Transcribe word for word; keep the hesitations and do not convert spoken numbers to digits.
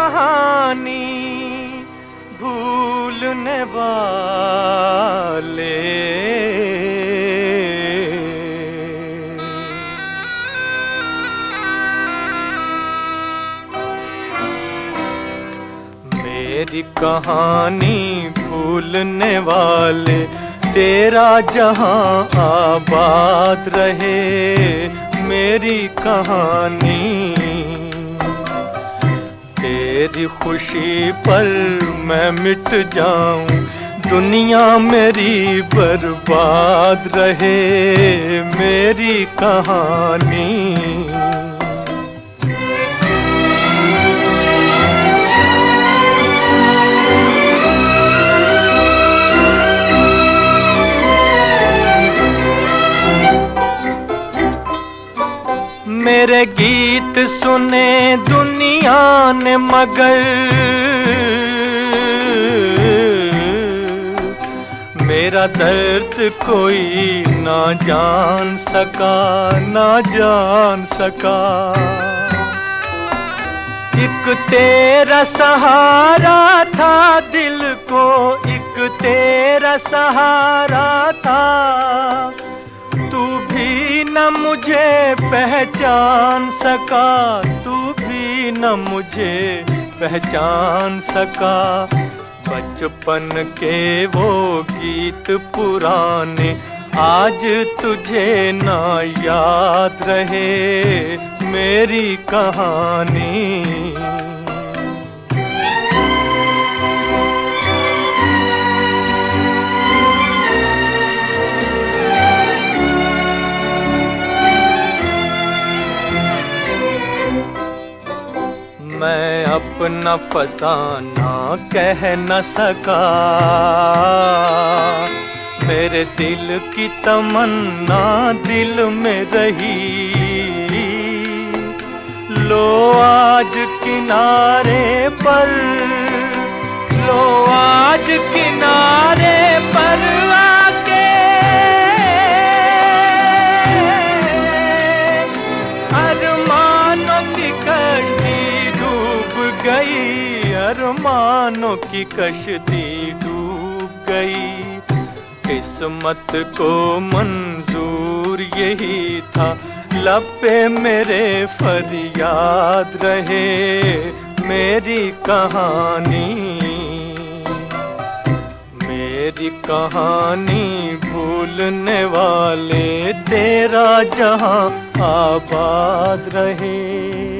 कहानी भूलने वाले। मेरी कहानी भूलने वाले, तेरा जहां आबाद रहे। मेरी कहानी तेरी खुशी पर मैं मिट जाऊं, दुनिया मेरी बर्बाद रहे। मेरी कहानी मेरे गीत सुने दुनिया ने मगर मेरा दर्द कोई ना जान सका, ना जान सका। एक तेरा सहारा था दिल को, एक तेरा सहारा था। तू भी न मुझे पहचान सका, तू भी न मुझे पहचान सका। बचपन के वो गीत पुराने आज तुझे ना याद रहे। मेरी कहानी मैं अपना फसाना कह न सका, मेरे दिल की तमन्ना दिल में रही। लो आज किनारे पर, लो आज किनारे पर आके अरमानों की कश्ती गई, अरमानों की कश्ती डूब गई। किस्मत को मंजूर यही था, लब पे मेरे फरियाद रहे। मेरी कहानी मेरी कहानी भूलने वाले, तेरा जहां आबाद रहे।